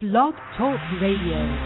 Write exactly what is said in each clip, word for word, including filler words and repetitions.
Blog Talk Radio.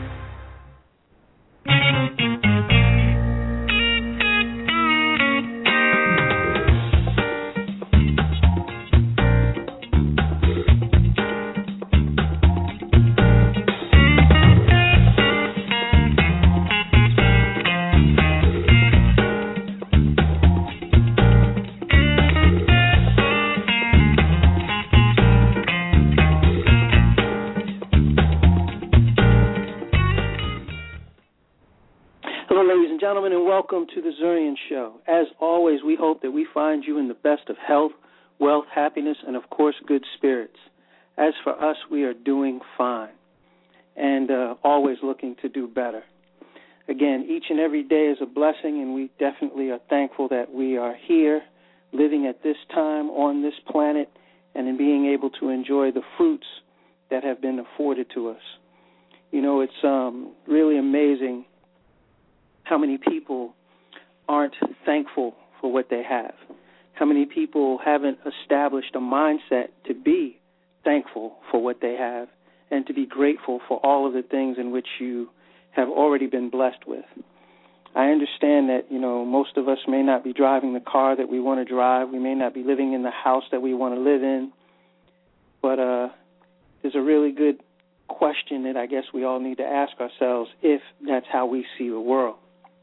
Gentlemen, and welcome to the Zurian Show. As always, we hope that we find you in the best of health, wealth, happiness, and of course, good spirits. As for us, we are doing fine and uh, always looking to do better. Again, each and every day is a blessing, and we definitely are thankful that we are here, living at this time on this planet, and in being able to enjoy the fruits that have been afforded to us. You know, it's um, really amazing how many people aren't thankful for what they have. How many people haven't established a mindset to be thankful for what they have and to be grateful for all of the things in which you have already been blessed with. I understand that, you know, most of us may not be driving the car that we want to drive. We may not be living in the house that we want to live in. But uh, there's a really good question that I guess we all need to ask ourselves if that's how we see the world.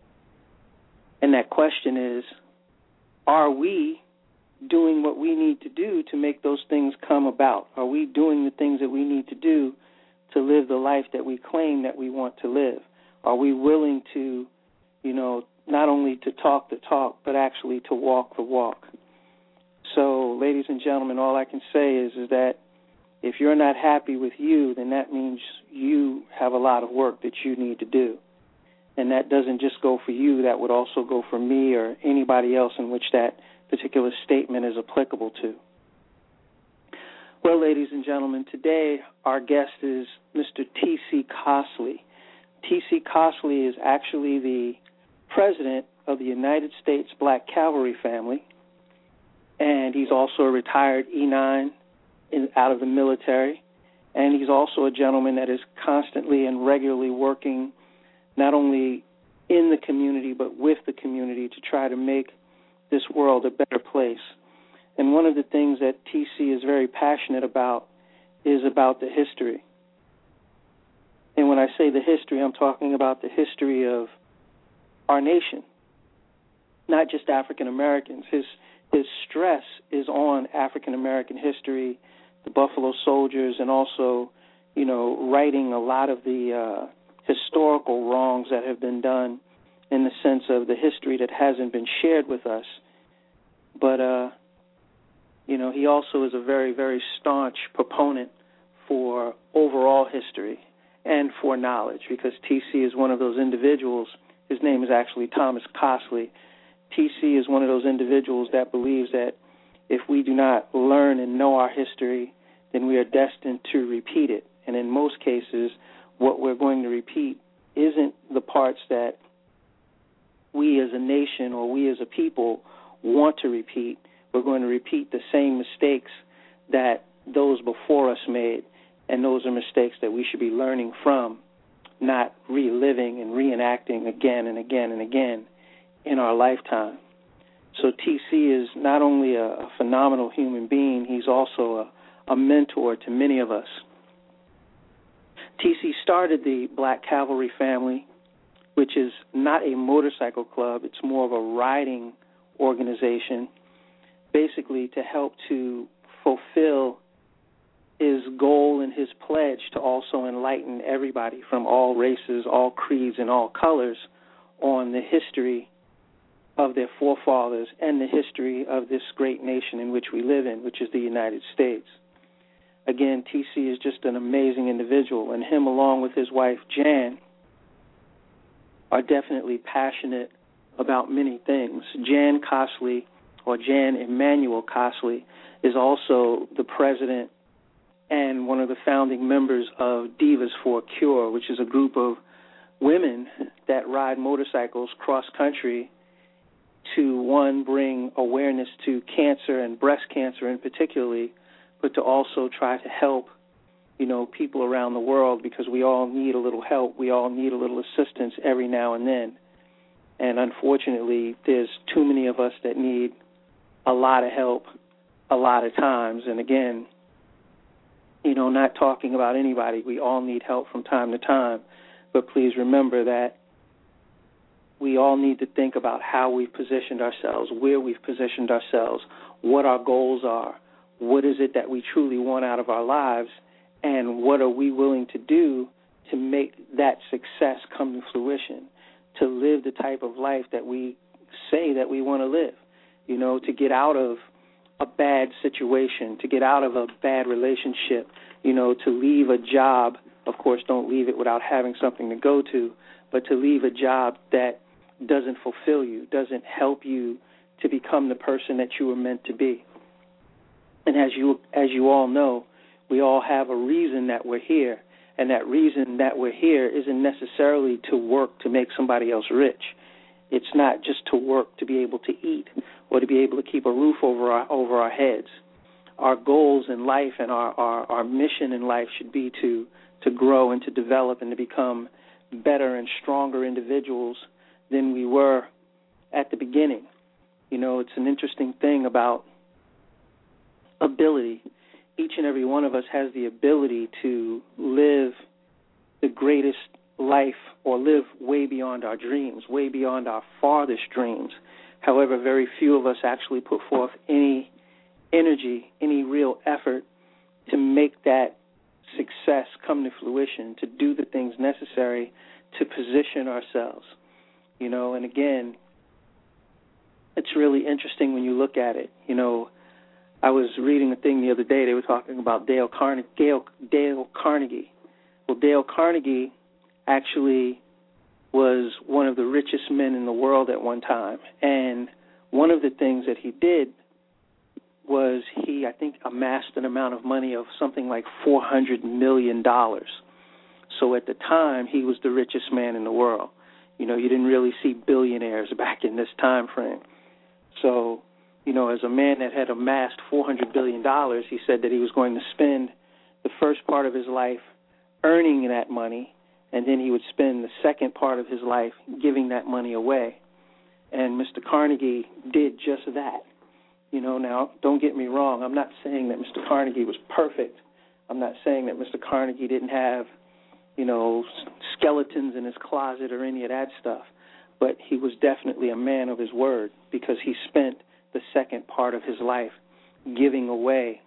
And that question is, are we doing what we need to do to make those things come about? Are we doing the things that we need to do to live the life that we claim that we want to live? Are we willing to, you know, not only to talk the talk, but actually to walk the walk? So, ladies and gentlemen, all I can say is, is that if you're not happy with you, then that means you have a lot of work that you need to do. And that doesn't just go for you, that would also go for me or anybody else in which that particular statement is applicable to. Well, ladies and gentlemen, today our guest is Mister T C Cosley. T C Cosley is actually the president of the United States Black Cavalry Family, and he's also a retired E nine in, out of the military, and he's also a gentleman that is constantly and regularly working not only in the community but with the community to try to make this world a better place. And one of the things that T C is very passionate about is about the history. And when I say the history, I'm talking about the history of our nation, not just African Americans. His his stress is on African American history, the Buffalo Soldiers, and also, you know, righting a lot of the uh, historical wrongs that have been done in the sense of the history that hasn't been shared with us. But, uh, you know, he also is a very, very staunch proponent for overall history and for knowledge, because T C is one of those individuals. His name is actually Thomas Cosley. T C is one of those individuals that believes that if we do not learn and know our history, then we are destined to repeat it. And in most cases, what we're going to repeat isn't the parts that we as a nation or we as a people want to repeat. We're going to repeat the same mistakes that those before us made, and those are mistakes that we should be learning from, not reliving and reenacting again and again and again in our lifetime. So T C is not only a, a phenomenal human being, he's also a, a mentor to many of us. T C started the Black Cavalry Family, which is not a motorcycle club. It's more of a riding organization, basically to help to fulfill his goal and his pledge to also enlighten everybody from all races, all creeds, and all colors on the history of their forefathers and the history of this great nation in which we live in, which is the United States. Again, T C is just an amazing individual, and him along with his wife, Jan, are definitely passionate about many things. Jan Cosley, or Jan Emanuel Cosley, is also the president and one of the founding members of Divas for a Cure, which is a group of women that ride motorcycles cross-country to, one, bring awareness to cancer and breast cancer in particularly, but to also try to help you know, people around the world, because we all need a little help. We all need a little assistance every now and then. And unfortunately, there's too many of us that need a lot of help a lot of times. And again, you know, not talking about anybody. We all need help from time to time. But please remember that we all need to think about how we've positioned ourselves, where we've positioned ourselves, what our goals are, what is it that we truly want out of our lives, and what are we willing to do to make that success come to fruition, to live the type of life that we say that we want to live, you know, to get out of a bad situation, to get out of a bad relationship, you know, to leave a job. Of course, don't leave it without having something to go to, but to leave a job that doesn't fulfill you, doesn't help you to become the person that you were meant to be. And as you as you all know, we all have a reason that we're here, and that reason that we're here isn't necessarily to work to make somebody else rich. It's not just to work to be able to eat or to be able to keep a roof over our over our heads. Our goals in life and our, our, our mission in life should be to, to grow and to develop and to become better and stronger individuals than we were at the beginning. You know, it's an interesting thing about ability. Each and every one of us has the ability to live the greatest life or live way beyond our dreams, way beyond our farthest dreams. However, very few of us actually put forth any energy, any real effort to make that success come to fruition, to do the things necessary to position ourselves. You know, and again, it's really interesting when you look at it. You know, I was reading a thing the other day. They were talking about Dale Carnegie. Dale, Dale Carnegie. Well, Dale Carnegie actually was one of the richest men in the world at one time. And one of the things that he did was he, I think, amassed an amount of money of something like four hundred million dollars. So at the time, he was the richest man in the world. You know, you didn't really see billionaires back in this time frame. So, you know, as a man that had amassed four hundred billion dollars, he said that he was going to spend the first part of his life earning that money, and then he would spend the second part of his life giving that money away. And Mister Carnegie did just that. You know, now, don't get me wrong. I'm not saying that Mister Carnegie was perfect. I'm not saying that Mister Carnegie didn't have, you know, skeletons in his closet or any of that stuff. But he was definitely a man of his word, because he spent the second part of his life giving away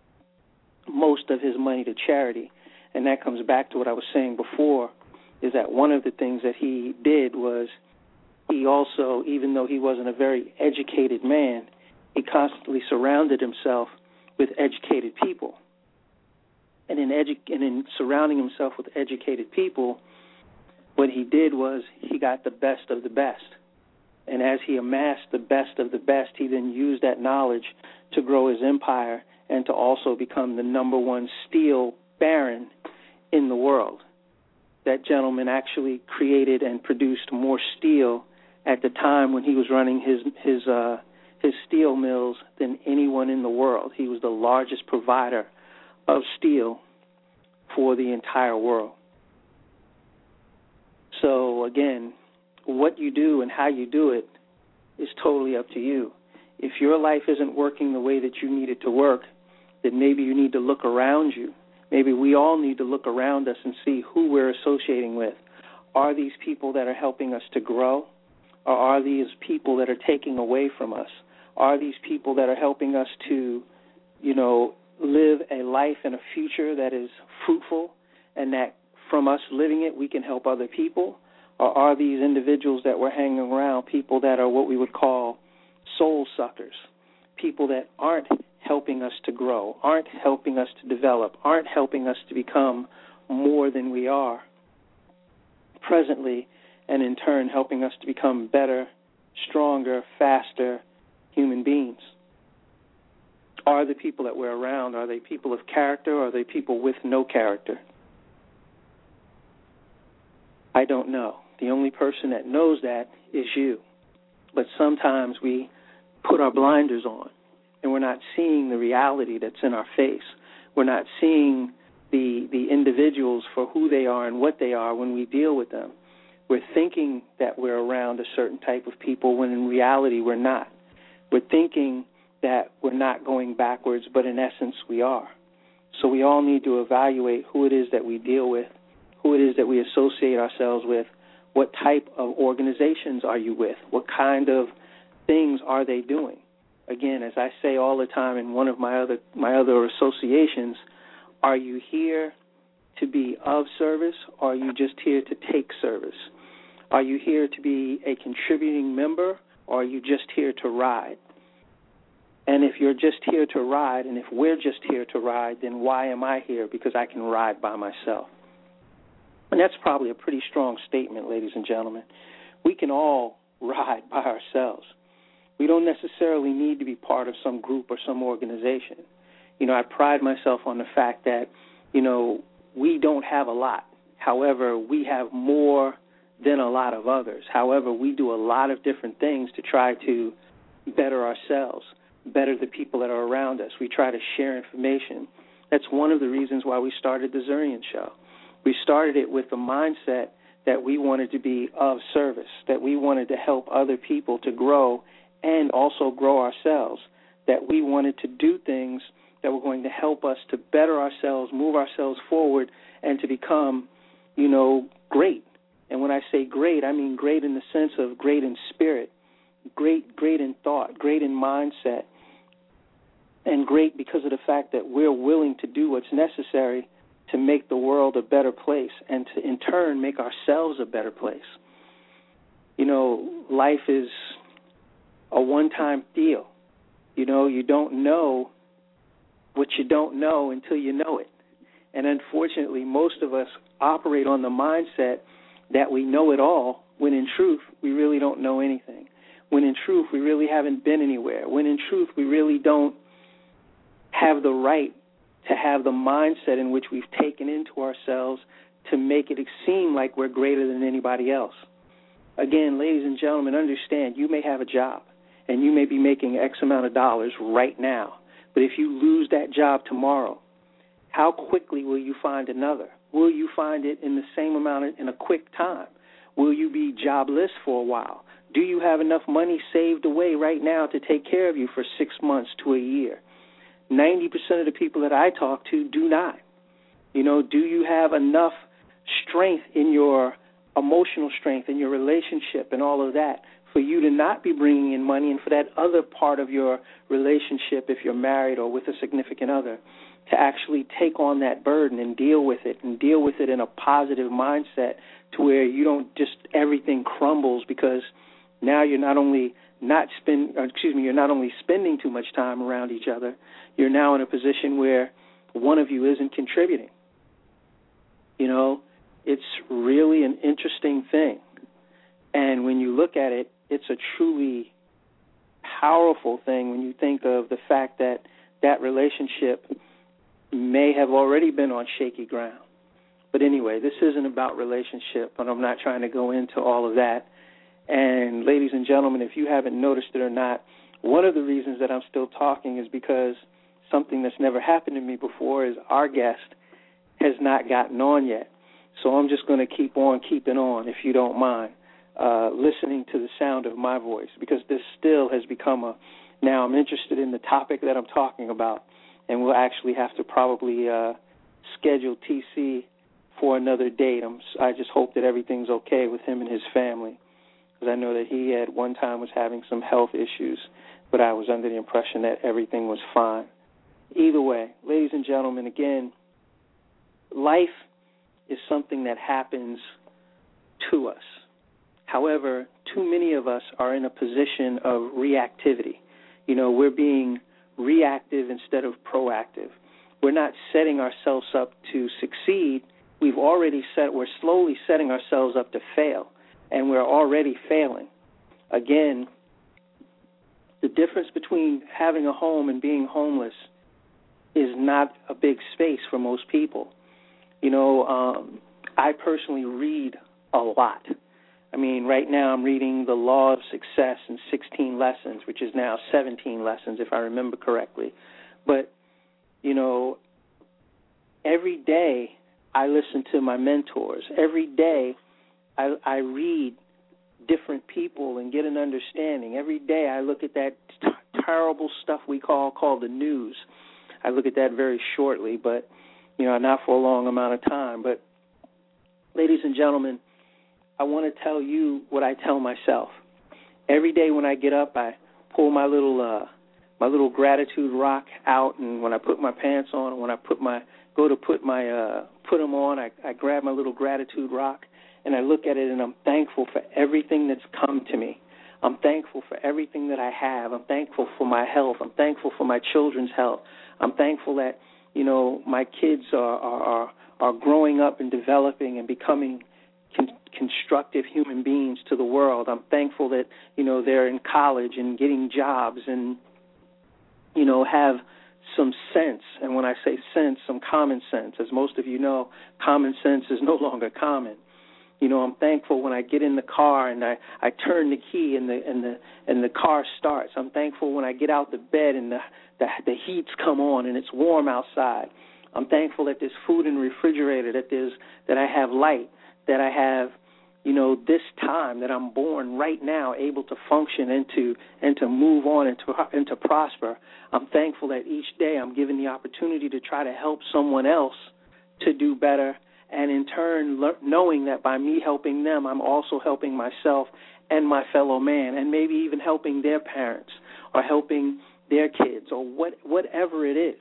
most of his money to charity. And that comes back to what I was saying before, is that one of the things that he did was he also, even though he wasn't a very educated man, he constantly surrounded himself with educated people. And in, edu- and in surrounding himself with educated people, what he did was he got the best of the best. And as he amassed the best of the best, he then used that knowledge to grow his empire and to also become the number one steel baron in the world. That gentleman actually created and produced more steel at the time when he was running his his uh, his steel mills than anyone in the world. He was the largest provider of steel for the entire world. So again, what you do and how you do it is totally up to you. If your life isn't working the way that you need it to work, then maybe you need to look around you. Maybe we all need to look around us and see who we're associating with. Are these people that are helping us to grow? Or are these people that are taking away from us? Are these people that are helping us to, you know, live a life and a future that is fruitful, and that from us living it, we can help other people? Or are these individuals that we're hanging around people that are what we would call soul suckers, people that aren't helping us to grow, aren't helping us to develop, aren't helping us to become more than we are presently, and in turn helping us to become better, stronger, faster human beings? Are the people that we're around, are they people of character, or are they people with no character? I don't know. The only person that knows that is you. But sometimes we put our blinders on, and we're not seeing the reality that's in our face. We're not seeing the the individuals for who they are and what they are when we deal with them. We're thinking that we're around a certain type of people when in reality we're not. We're thinking that we're not going backwards, but in essence we are. So we all need to evaluate who it is that we deal with, who it is that we associate ourselves with, what type of organizations are you with, what kind of things are they doing. Again, as I say all the time in one of my other my other associations, are you here to be of service, or are you just here to take service? Are you here to be a contributing member, or are you just here to ride? And if you're just here to ride, and if we're just here to ride, then why am I here? Because I can ride by myself. And that's probably a pretty strong statement, ladies and gentlemen. We can all ride by ourselves. We don't necessarily need to be part of some group or some organization. You know, I pride myself on the fact that, you know, we don't have a lot. However, we have more than a lot of others. However, we do a lot of different things to try to better ourselves, better the people that are around us. We try to share information. That's one of the reasons why we started the Zurian Show. We started it with the mindset that we wanted to be of service, that we wanted to help other people to grow and also grow ourselves, that we wanted to do things that were going to help us to better ourselves, move ourselves forward, and to become, you know, great. And when I say great, I mean great in the sense of great in spirit, great, great in thought, great in mindset, and great because of the fact that we're willing to do what's necessary to make the world a better place and to, in turn, make ourselves a better place. You know, life is a one-time deal. You know, you don't know what you don't know until you know it. And unfortunately, most of us operate on the mindset that we know it all, when in truth, we really don't know anything. When in truth, we really haven't been anywhere. When in truth, we really don't have the right to have the mindset in which we've taken into ourselves to make it seem like we're greater than anybody else. Again, ladies and gentlemen, understand you may have a job and you may be making X amount of dollars right now. But if you lose that job tomorrow, how quickly will you find another? Will you find it in the same amount in a quick time? Will you be jobless for a while? Do you have enough money saved away right now to take care of you for six months to a year? ninety percent of the people that I talk to do not. You know, do you have enough strength in your emotional strength, in your relationship and all of that for you to not be bringing in money, and for that other part of your relationship, if you're married or with a significant other, to actually take on that burden and deal with it and deal with it in a positive mindset to where you don't just everything crumbles because now you're not only not spend, or excuse me, you're not only spending too much time around each other, you're now in a position where one of you isn't contributing. You know, it's really an interesting thing. And when you look at it, it's a truly powerful thing when you think of the fact that that relationship may have already been on shaky ground. But anyway, this isn't about relationship, and I'm not trying to go into all of that. And ladies and gentlemen, if you haven't noticed it or not, one of the reasons that I'm still talking is because something that's never happened to me before is our guest has not gotten on yet. So I'm just going to keep on keeping on, if you don't mind, uh, listening to the sound of my voice, because this still has become a, now I'm interested in the topic that I'm talking about, and we'll actually have to probably uh, schedule T C for another date. I'm, I just hope that everything's okay with him and his family, because I know that he at one time was having some health issues, but I was under the impression that everything was fine. Either way, ladies and gentlemen, again, life is something that happens to us. However, too many of us are in a position of reactivity. You know, we're being reactive instead of proactive. We're not setting ourselves up to succeed. We've already set, we're slowly setting ourselves up to fail, and we're already failing. Again, the difference between having a home and being homeless is not a big space for most people. You know, um, I personally read a lot. I mean, right now I'm reading The Law of Success in sixteen lessons, which is now seventeen lessons, if I remember correctly. But, you know, every day I listen to my mentors. Every day I, I read different people and get an understanding. Every day I look at that t- terrible stuff we call called the news. I look at that very shortly, but, you know, not for a long amount of time. But, ladies and gentlemen, I want to tell you what I tell myself. Every day when I get up, I pull my little uh, my little gratitude rock out, and when I put my pants on, when I put my go to put my uh, put them on, I, I grab my little gratitude rock, and I look at it, and I'm thankful for everything that's come to me. I'm thankful for everything that I have. I'm thankful for my health. I'm thankful for my children's health. I'm thankful that, you know, my kids are are, are growing up and developing and becoming con- constructive human beings to the world. I'm thankful that, you know, they're in college and getting jobs and, you know, have some sense. And when I say sense, some common sense. As most of you know, common sense is no longer common. You know, I'm thankful when I get in the car and I, I turn the key and the and the and the car starts. I'm thankful when I get out the bed and the, the the heats come on and it's warm outside. I'm thankful that there's food in the refrigerator, that there's that I have light, that I have, you know, this time, that I'm born right now, able to function and to and to move on and to and to prosper. I'm thankful that each day I'm given the opportunity to try to help someone else to do better. And in turn, le- knowing that by me helping them, I'm also helping myself and my fellow man, and maybe even helping their parents or helping their kids or what, whatever it is.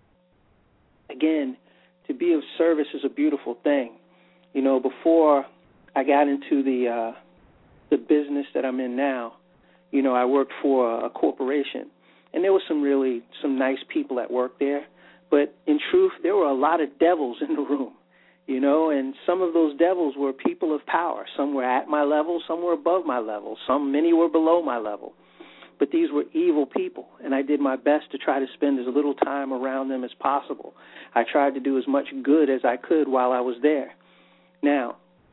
Again, to be of service is a beautiful thing. You know, before I got into the uh, the business that I'm in now, you know, I worked for a, a corporation, and there were some really some nice people that worked there. But in truth, there were a lot of devils in the room. You know, and some of those devils were people of power. Some were at my level, some were above my level, some, many were below my level. But these were evil people, and I did my best to try to spend as little time around them as possible. I tried to do as much good as I could while I was there. Now,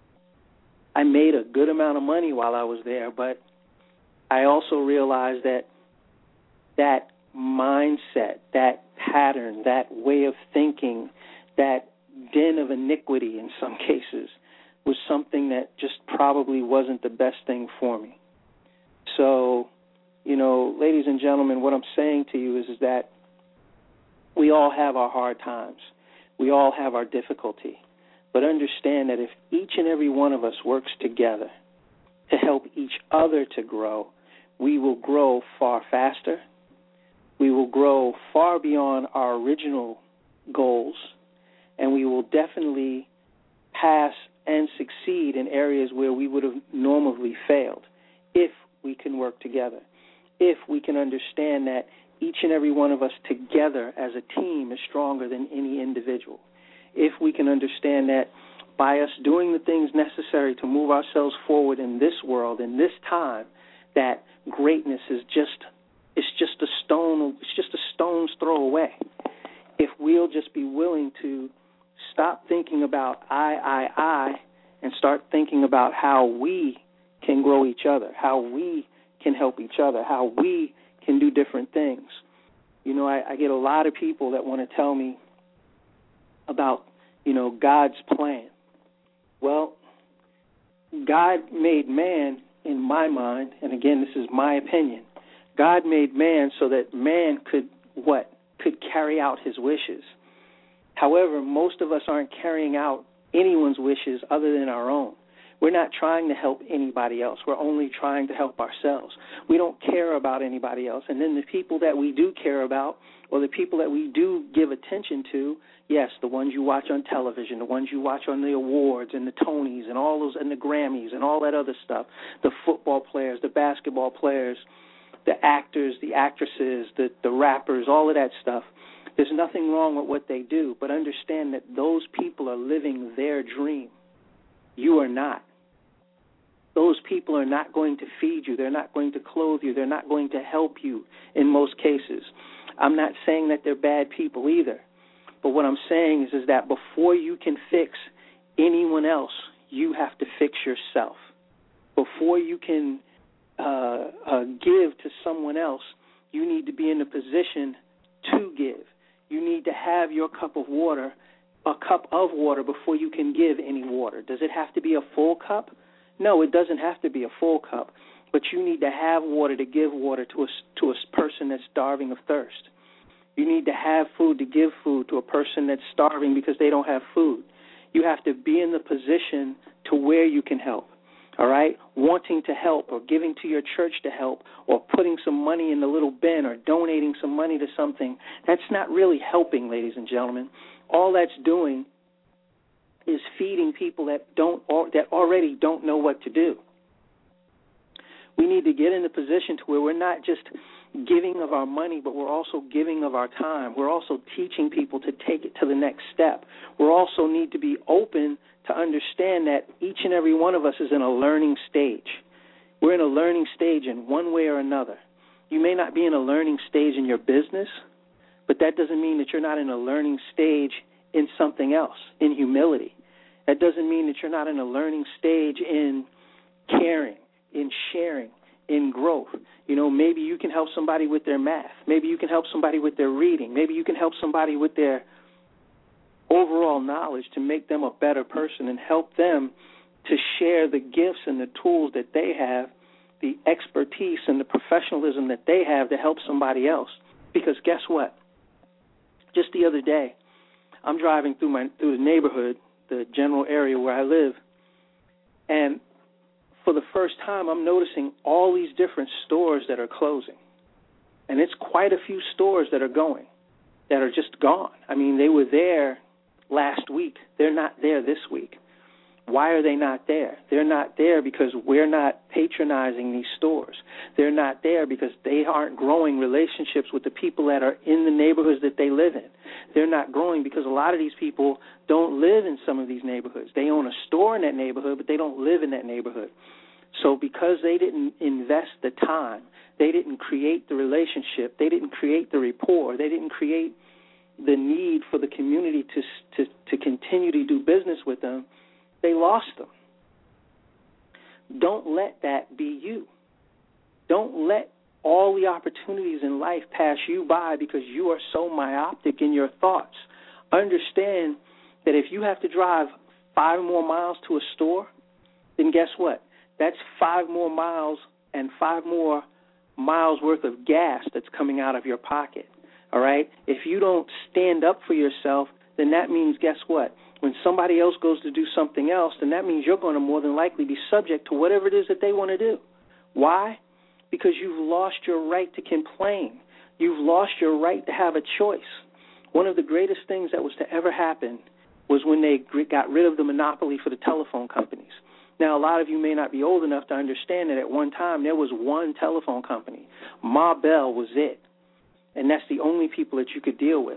I made a good amount of money while I was there, but I also realized that that mindset, that pattern, that way of thinking, that den of iniquity in some cases was something that just probably wasn't the best thing for me. So, you know, ladies and gentlemen, what I'm saying to you is, is that we all have our hard times. We all have our difficulty. But understand that if each and every one of us works together to help each other to grow, we will grow far faster. We will grow far beyond our original goals. And we will definitely pass and succeed in areas where we would have normally failed if we can work together, if we can understand that each and every one of us together as a team is stronger than any individual, if we can understand that by us doing the things necessary to move ourselves forward in this world, in this time, that greatness is just it's just a stone it's just a stone's throw away. If we'll just be willing to stop thinking about I, I, I, and start thinking about how we can grow each other, how we can help each other, how we can do different things. You know, I, I get a lot of people that want to tell me about, you know, God's plan. Well, God made man, in my mind, and again, this is my opinion, God made man so that man could, what, could carry out his wishes. However, most of us aren't carrying out anyone's wishes other than our own. We're not trying to help anybody else. We're only trying to help ourselves. We don't care about anybody else. And then the people that we do care about, or the people that we do give attention to, yes, the ones you watch on television, the ones you watch on the awards and the Tonys and all those and the Grammys and all that other stuff, the football players, the basketball players, the actors, the actresses, the, the rappers, all of that stuff. There's nothing wrong with what they do, but understand that those people are living their dream. You are not. Those people are not going to feed you. They're not going to clothe you. They're not going to help you in most cases. I'm not saying that they're bad people either, but what I'm saying is, is that before you can fix anyone else, you have to fix yourself. Before you can uh, uh, give to someone else, you need to be in a position to give. You need to have your cup of water a cup of water before you can give any water. Does it have to be a full cup? No, it doesn't have to be a full cup, but you need to have water to give water to a, to a person that's starving of thirst. You need to have food to give food to a person that's starving because they don't have food. You have to be in the position to where you can help, all right? Wanting to help or giving to your church to help or putting some money in the little bin or donating some money to something, that's not really helping, ladies and gentlemen. All that's doing is feeding people that don't that already don't know what to do. We need to get in the position to where we're not just giving of our money, but we're also giving of our time. We're also teaching people to take it to the next step. We also need to be open to understand that each and every one of us is in a learning stage. We're in a learning stage in one way or another. You may not be in a learning stage in your business, but that doesn't mean that you're not in a learning stage in something else, in humility. That doesn't mean that you're not in a learning stage in caring, in sharing, in growth. You know, maybe you can help somebody with their math. Maybe you can help somebody with their reading. Maybe you can help somebody with their overall knowledge to make them a better person and help them to share the gifts and the tools that they have, the expertise and the professionalism that they have to help somebody else. Because guess what? Just the other day, I'm driving through my through the neighborhood, the general area where I live, and for the first time, I'm noticing all these different stores that are closing. And it's quite a few stores that are going, that are just gone. I mean, they were there last week. They're not there this week. Why are they not there? They're not there because we're not patronizing these stores. They're not there because they aren't growing relationships with the people that are in the neighborhoods that they live in. They're not growing because a lot of these people don't live in some of these neighborhoods. They own a store in that neighborhood, but they don't live in that neighborhood. So because they didn't invest the time, they didn't create the relationship, they didn't create the rapport, they didn't create the need for the community to to, to continue to do business with them, they lost them. Don't let that be you. Don't let all the opportunities in life pass you by because you are so myopic in your thoughts. Understand that if you have to drive five more miles to a store, then guess what? That's five more miles and five more miles worth of gas that's coming out of your pocket, all right? If you don't stand up for yourself, then that means, guess what? When somebody else goes to do something else, then that means you're going to more than likely be subject to whatever it is that they want to do. Why? Because you've lost your right to complain. You've lost your right to have a choice. One of the greatest things that was to ever happen was when they got rid of the monopoly for the telephone companies. Now, a lot of you may not be old enough to understand that at one time there was one telephone company. Ma Bell was it, and that's the only people that you could deal with.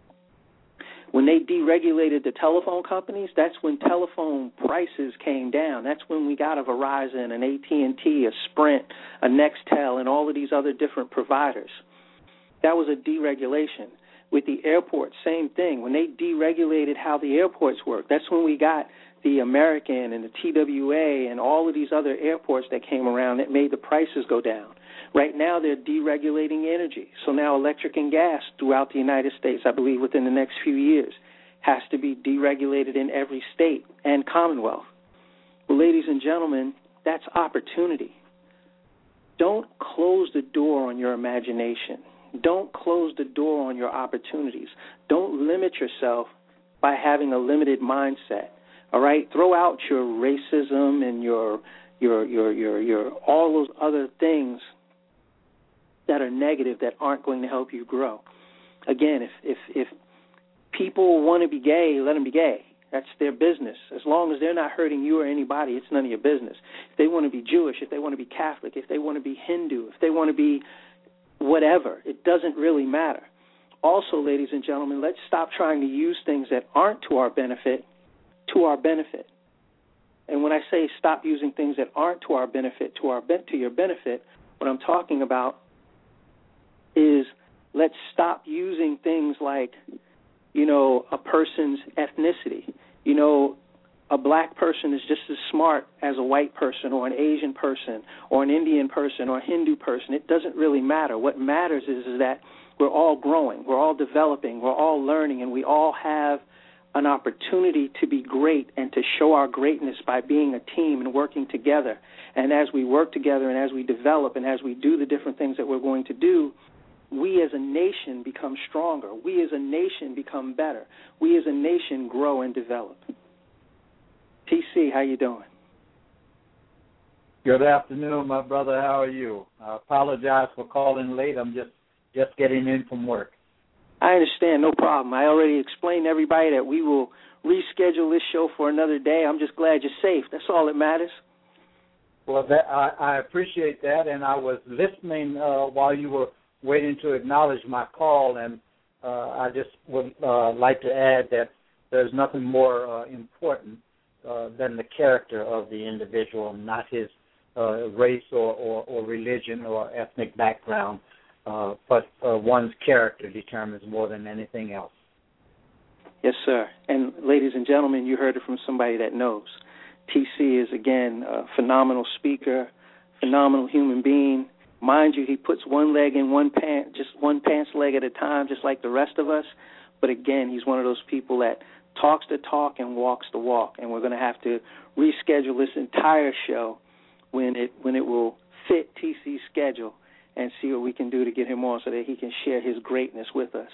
When they deregulated the telephone companies, that's when telephone prices came down. That's when we got a Verizon, an A T and T, a Sprint, a Nextel, and all of these other different providers. That was a deregulation. With the airports, same thing. When they deregulated how the airports work, that's when we got the American and the T W A and all of these other airports that came around that made the prices go down. Right now they're deregulating energy. So now electric and gas throughout the United States, I believe within the next few years, has to be deregulated in every state and commonwealth. Well, ladies and gentlemen, that's opportunity. Don't close the door on your imagination. Don't close the door on your opportunities. Don't limit yourself by having a limited mindset. All right? Throw out your racism and your your your your your all those other things that are negative that aren't going to help you grow. Again, if if if people want to be gay, let them be gay. That's their business. As long as they're not hurting you or anybody, it's none of your business. If they want to be Jewish, if they want to be Catholic, if they want to be Hindu, if they want to be whatever, it doesn't really matter. Also, ladies and gentlemen, let's stop trying to use things that aren't to our benefit to our benefit. And when I say stop using things that aren't to our benefit to our to your benefit, what I'm talking about is let's stop using things like, you know, a person's ethnicity. You know, a black person is just as smart as a white person or an Asian person or an Indian person or a Hindu person. It doesn't really matter. What matters is, is that we're all growing, we're all developing, we're all learning, and we all have an opportunity to be great and to show our greatness by being a team and working together. And as we work together and as we develop and as we do the different things that we're going to do, we as a nation become stronger. We as a nation become better. We as a nation grow and develop. T C, how you doing? Good afternoon, my brother. How are you? I apologize for calling late. I'm just, just getting in from work. I understand, no problem. I already explained to everybody that we will reschedule this show for another day. I'm just glad you're safe. That's all that matters. Well, that, I, I appreciate that, and I was listening uh, while you were waiting to acknowledge my call, and uh, I just would uh, like to add that there's nothing more uh, important uh, than the character of the individual, not his uh, race or, or, or religion or ethnic background, uh, but uh, one's character determines more than anything else. Yes, sir. And ladies and gentlemen, you heard it from somebody that knows. T C is, again, a phenomenal speaker, phenomenal human being. Mind you, he puts one leg in one pant, just one pants leg at a time, just like the rest of us. But again, he's one of those people that talks the talk and walks the walk. And we're going to have to reschedule this entire show when it when it will fit T C's schedule and see what we can do to get him on so that he can share his greatness with us.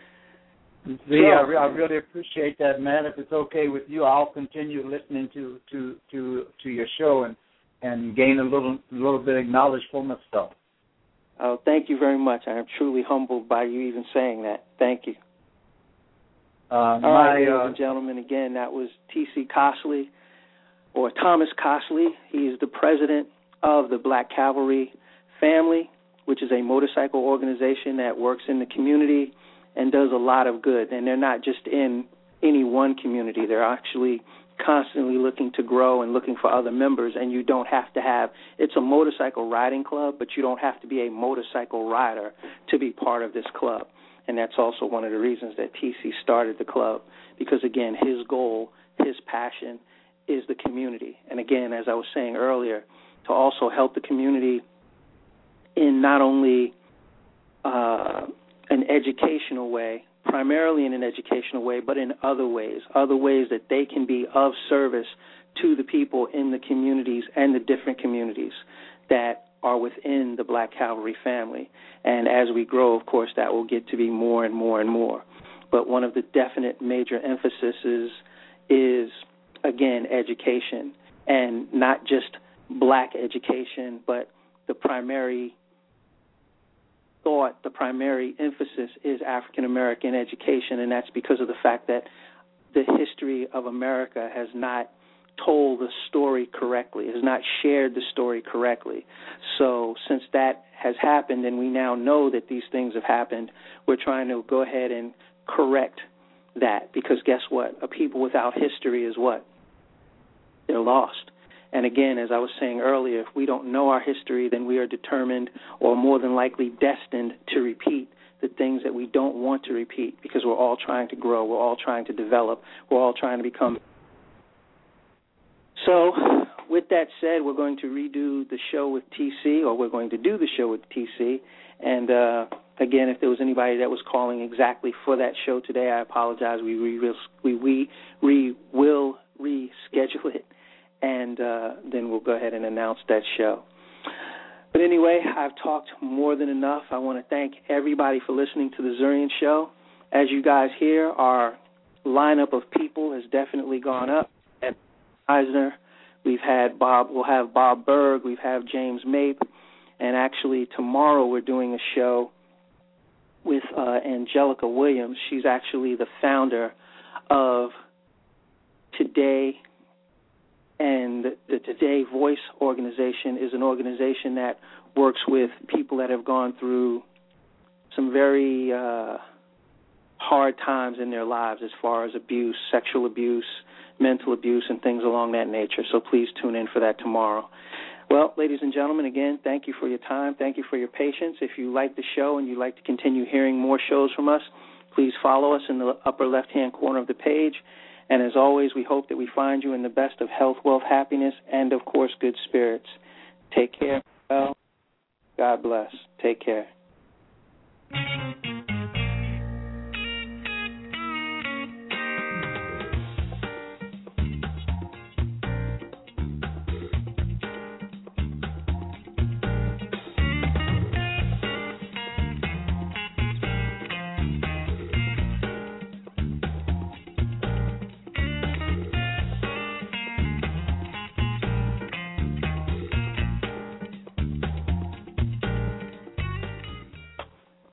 Yeah, so, I really appreciate that, man. If it's okay with you, I'll continue listening to to, to, to your show and and gain a little little bit of knowledge for myself. Oh, thank you very much. I am truly humbled by you even saying that. Thank you. Uh, All my, right, ladies uh, and gentlemen, again, that was T C Cosley, or Thomas Cosley. He is the president of the Black Cavalry Family, which is a motorcycle organization that works in the community and does a lot of good. And they're not just in any one community. They're actually constantly looking to grow and looking for other members, and you don't have to have, it's a motorcycle riding club, but you don't have to be a motorcycle rider to be part of this club. And that's also one of the reasons that T C started the club, because, again, his goal, his passion is the community. And, again, as I was saying earlier, to also help the community in not only uh, an educational way, primarily in an educational way, but in other ways, other ways that they can be of service to the people in the communities and the different communities that are within the Black Cavalry family. And as we grow, of course, that will get to be more and more and more. But one of the definite major emphases is, is again, education, and not just black education, but the primary thought, the primary emphasis is African-American education, and that's because of the fact that the history of America has not told the story correctly, has not shared the story correctly. So since that has happened and we now know that these things have happened, we're trying to go ahead and correct that, because guess what? A people without history is what? They're lost. And again, as I was saying earlier, if we don't know our history, then we are determined or more than likely destined to repeat the things that we don't want to repeat, because we're all trying to grow, we're all trying to develop, we're all trying to become. So with that said, we're going to redo the show with T C, or we're going to do the show with T C. And, uh, again, if there was anybody that was calling exactly for that show today, I apologize. We, we, we, we, we will reschedule it. And uh, then we'll go ahead and announce that show. But anyway, I've talked more than enough. I want to thank everybody for listening to the Zurian Show. As you guys hear, our lineup of people has definitely gone up. At Eisner, we've had Bob. We'll have Bob Berg. We've had James Mape, and actually tomorrow we're doing a show with uh, Angelica Williams. She's actually the founder of Today. And the Today Voice organization is an organization that works with people that have gone through some very uh, hard times in their lives as far as abuse, sexual abuse, mental abuse, and things along that nature. So please tune in for that tomorrow. Well, ladies and gentlemen, again, thank you for your time. Thank you for your patience. If you like the show and you'd like to continue hearing more shows from us, please follow us in the upper left-hand corner of the page. And as always, we hope that we find you in the best of health, wealth, happiness, and, of course, good spirits. Take care. Well, God bless. Take care.